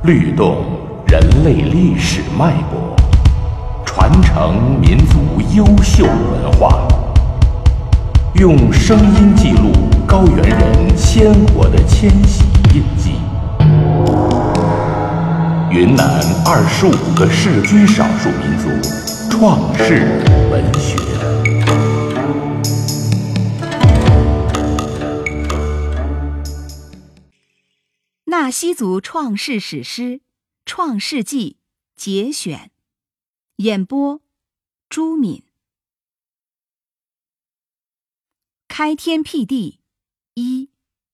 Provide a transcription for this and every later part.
律动人类历史脉搏，传承民族优秀文化，用声音记录高原人鲜活的迁徙印记。云南25个世居少数民族创世文学。 纳西族创世史诗《创世纪》节选，演播朱敏。开天辟地一。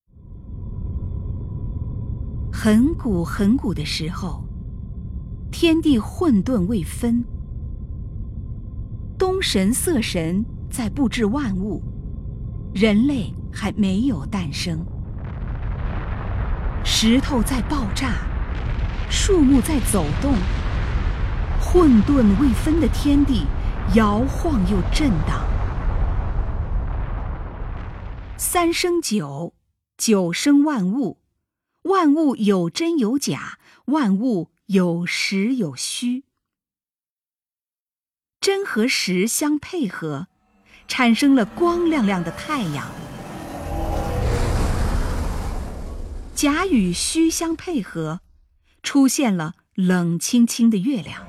很古很古的时候，天地混沌未分，东神色神在布置万物，人类还没有诞生。石头在爆炸，树木在走动，混沌未分的天地摇晃又震荡。三生九，九生万物，万物有真有假，万物有实有虚。真和实相配合，产生了光亮亮的太阳。假与虚相配合，出现了冷清清的月亮。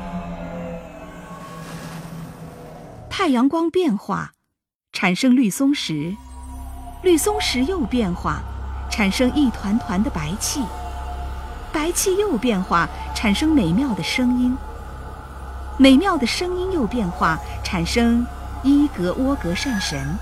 太阳光变化，产生绿松石，绿松石又变化，产生一团团的白气，白气又变化，产生美妙的声音，美妙的声音又变化，产生伊格窝格善神。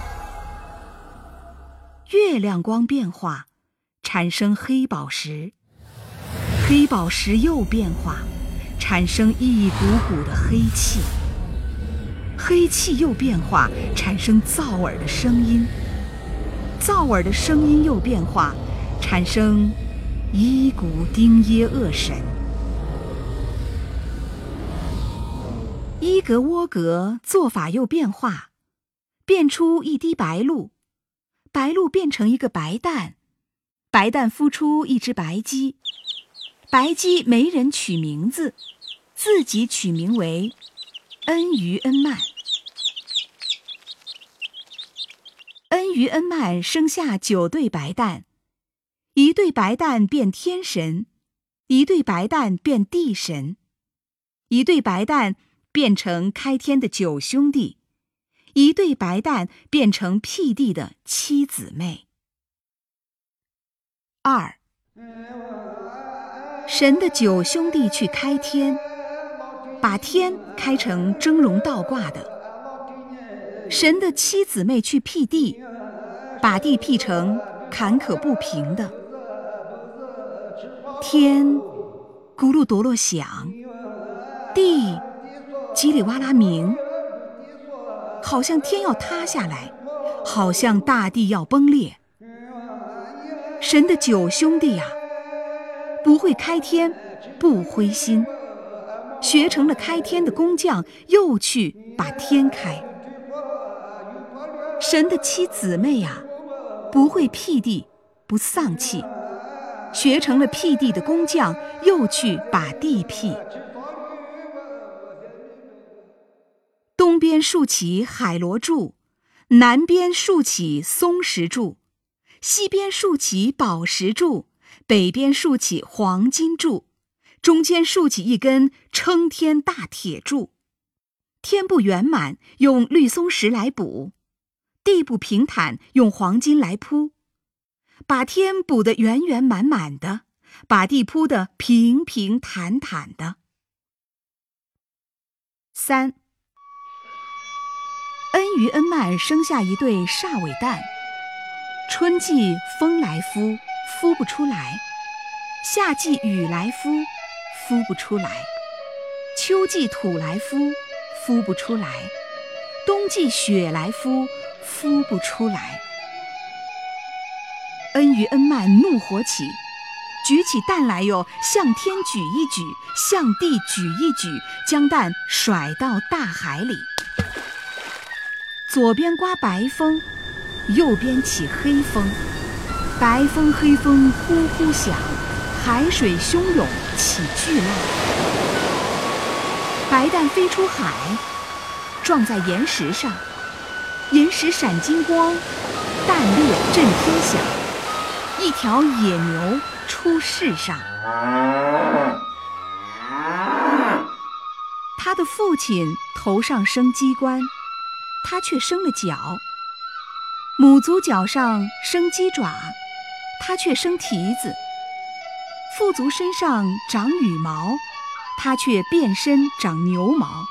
月亮光变化，产生黑宝石，黑宝石又变化，产生一股股的黑气，黑气又变化，产生噪耳的声音，噪耳的声音又变化，产生伊古丁耶厄神。伊格窝格做法又变化，变出一滴白露，白露变成一个白蛋，白蛋孵出一只白鸡，白鸡没人取名字，自己取名为恩于恩曼。恩于恩曼生下9对白蛋，一对白蛋变天神，一对白蛋变地神，一对白蛋变成开天的9兄弟，一对白蛋变成辟地的7姊妹。2. 神的9兄弟去开天，把天开成峥嵘倒挂的；神的7姊妹去辟地，把地辟成坎坷不平的。天咕噜夺落响，地叽里哇啦鸣，好像天要塌下来，好像大地要崩裂。神的9兄弟呀，不会开天，不灰心，学成了开天的工匠，又去把天开。神的7姊妹呀，不会辟地，不丧气，学成了辟地的工匠，又去把地辟。东边竖起海螺柱，南边竖起松石柱，西边竖起宝石柱，北边竖起黄金柱，中间竖起一根撑天大铁柱。天不圆满，用绿松石来补；地不平坦，用黄金来铺。把天补得圆圆满满的，把地铺得平平坦坦的。3. 恩于恩曼生下一对煞尾蛋，春季风来孵，孵不出来；夏季雨来孵，孵不出来；秋季土来孵，孵不出来；冬季雪来孵，孵不出来。恩于恩曼怒火起，举起蛋来哟，向天举一举，向地举一举，将蛋甩到大海里。左边刮白风，右边起黑风，白风黑风呼呼响， 海水汹涌起巨浪。白蛋飞出海，撞在岩石上，岩石闪金光，弹裂震天响。一条野牛出世上。他的父亲头上生鸡冠，他却生了角；母族脚上生鸡爪，他却生蹄子；父族身上长羽毛，他却变身长牛毛。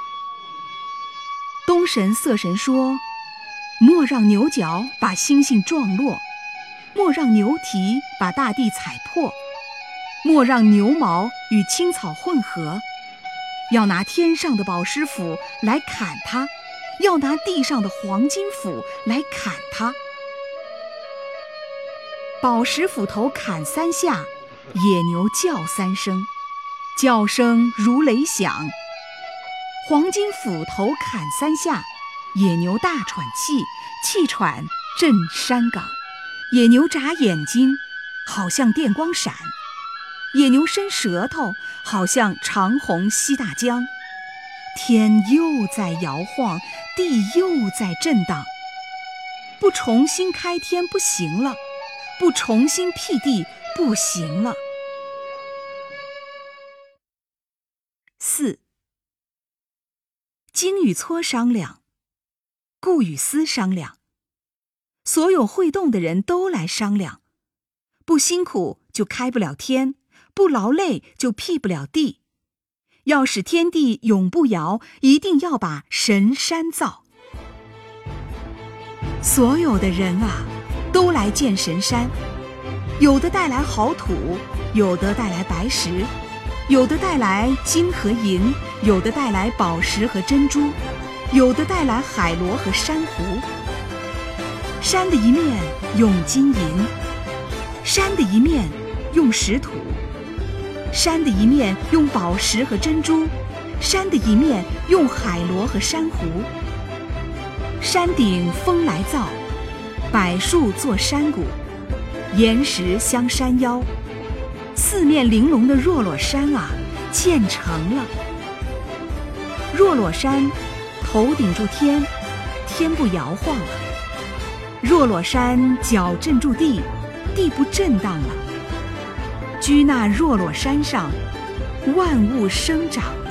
东神色神说：莫让牛角把星星撞落，莫让牛蹄把大地踩破，莫让牛毛与青草混合，要拿天上的宝石斧来砍它，要拿地上的黄金斧来砍它。宝石斧头砍3下，野牛叫3声，叫声如雷响。黄金斧头砍3下，野牛大喘气，气喘震山岗。野牛眨眼睛，好像电光闪；野牛伸舌头，好像长虹吸大江。天又在摇晃，地又在震荡。不重新开天不行了，不重新辟地不行了。4. 经与撮商量，故与思商量。所有会动的人都来商量，不辛苦就开不了天，不劳累就辟不了地。要使天地永不摇，一定要把神山造。所有的人啊，都来建神山，有的带来好土，有的带来白石，有的带来金和银，有的带来宝石和珍珠，有的带来海螺和珊瑚。山的一面用金银，山的一面用石土，山的一面用宝石和珍珠，山的一面用海螺和珊瑚。山顶风来造，柏树做山谷，岩石相山腰。四面玲珑的若裸山啊，建成了。若裸山头顶住天，天不摇晃了；若裸山脚镇住地，地不震荡了。居那若裸山上，万物生长。